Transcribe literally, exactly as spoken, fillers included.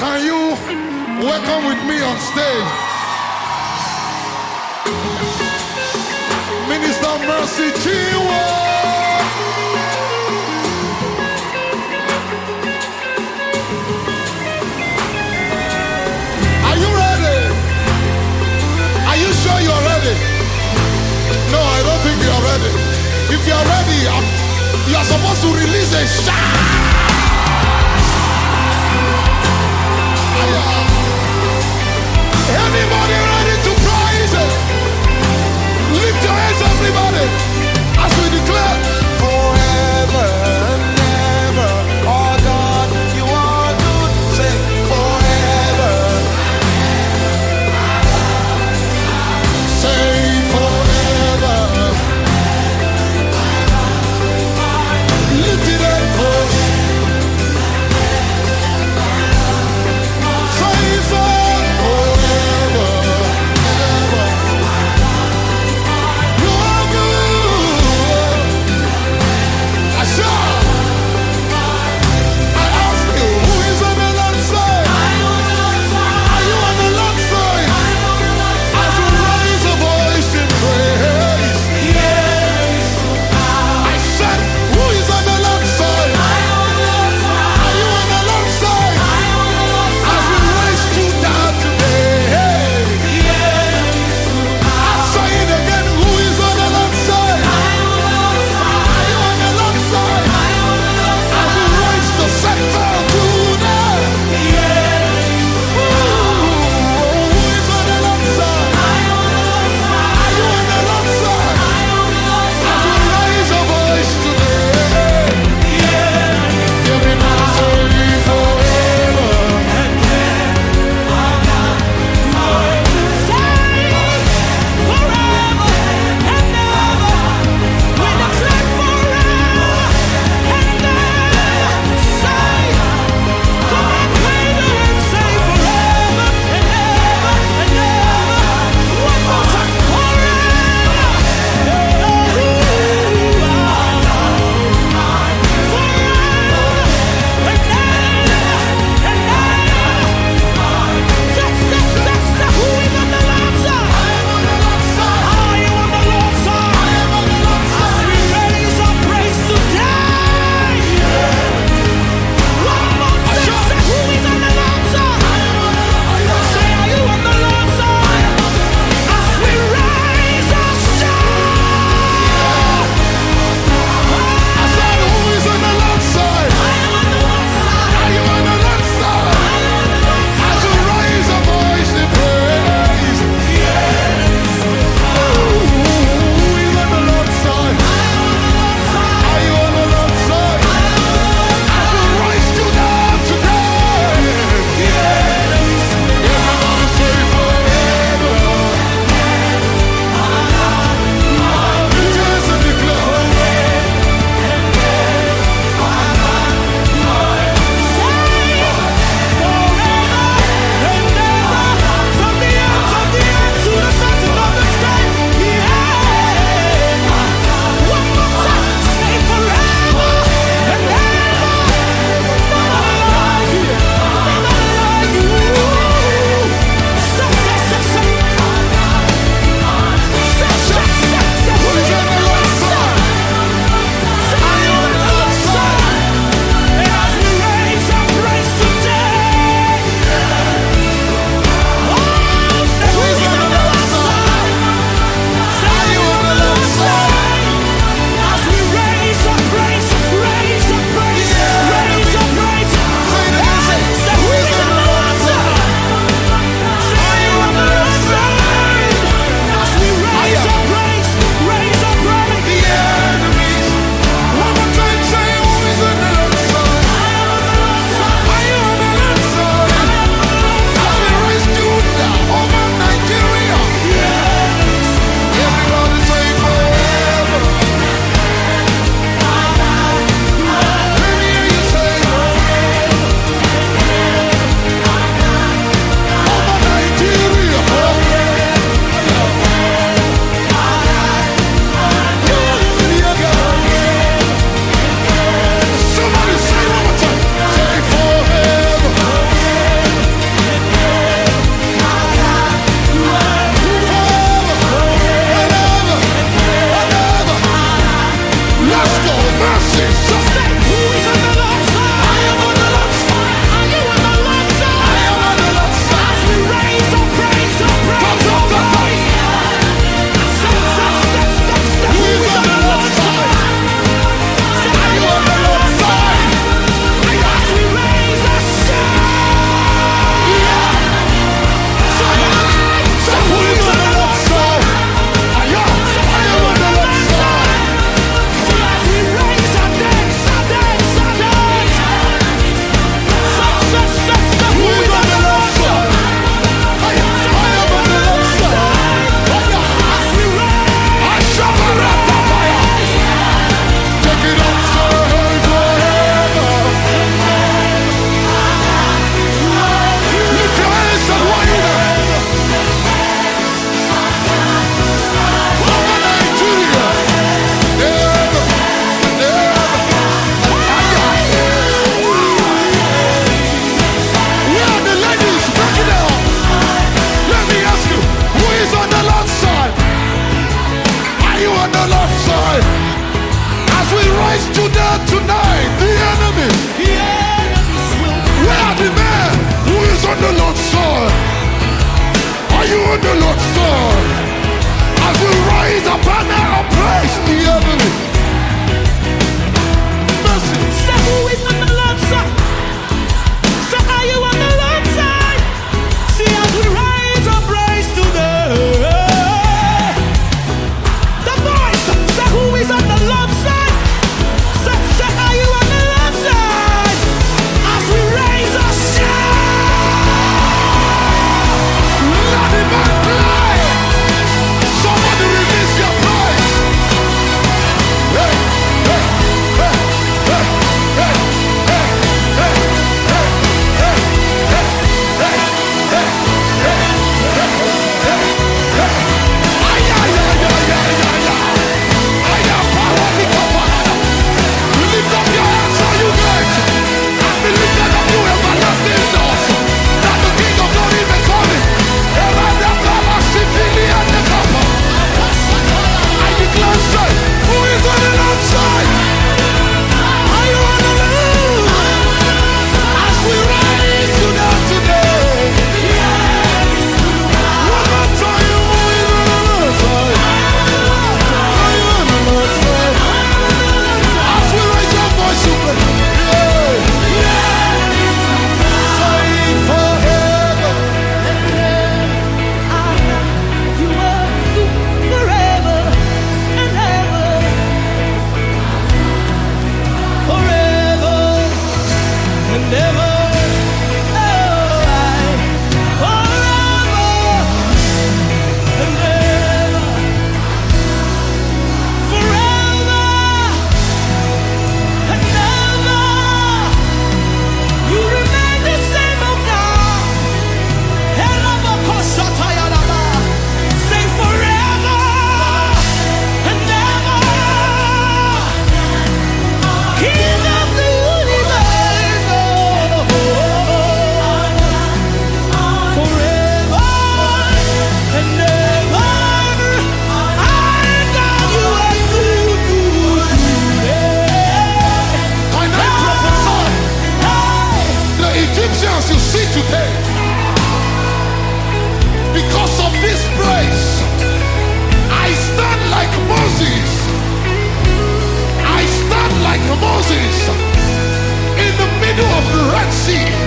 Can you welcome with me on stage Minister Mercy Chinwo? Are you ready? Are you sure you're ready? No, I don't think you're ready. If you're ready, I'm, you're supposed to release a shout. Anybody ready to praise it? Lift your hands, everybody, as we declare forever and ever. Oh God, you are good. Say forever. Say forever. Lift it up for the man who is on the Lord's side. Are you on the Lord's side? As we rise up and our praise the heavenly. Mercy. Say who is on the Lord's side? Say are you on the Lord's side? See as we rise up praise today. The voice. Say who is on the Lord's side? Say, say are you on the Lord's side? As we raise our shout. Let the man cry. Somebody release your praise. Hey, hey, hey, hey, hey, hey, hey, hey, hey, hey, hey, hey, hey, hey, hey. Ay, ay, ay, ay, ay, ay, ay. Ay, ay, power be covered. Lift up your hands, all you guys, and be lifted up, you everlasting doors, that the King of Glory may come in. Around the power, civilian and the copper. I declare, say, who is on the Lord's side? Are you on the Lord? As we rise to them today. One more time, who is on the Lord's side? Are you on the Lord's side? As we raise our voice to play. Yeah. Say forever. You are forever and ever. Forever and ever. Oh, I forever and ever. Forever and ever. You remain the same, oh God. Helabakoshatayalaba. Say forever and ever. King of the universe, oh, forever and ever. Our God, you are good, good, yeah. And I prophesy, Hey. the Egyptians you see today, because of this praise, I stand like Moses. I stand like Moses in the middle of the Red Sea.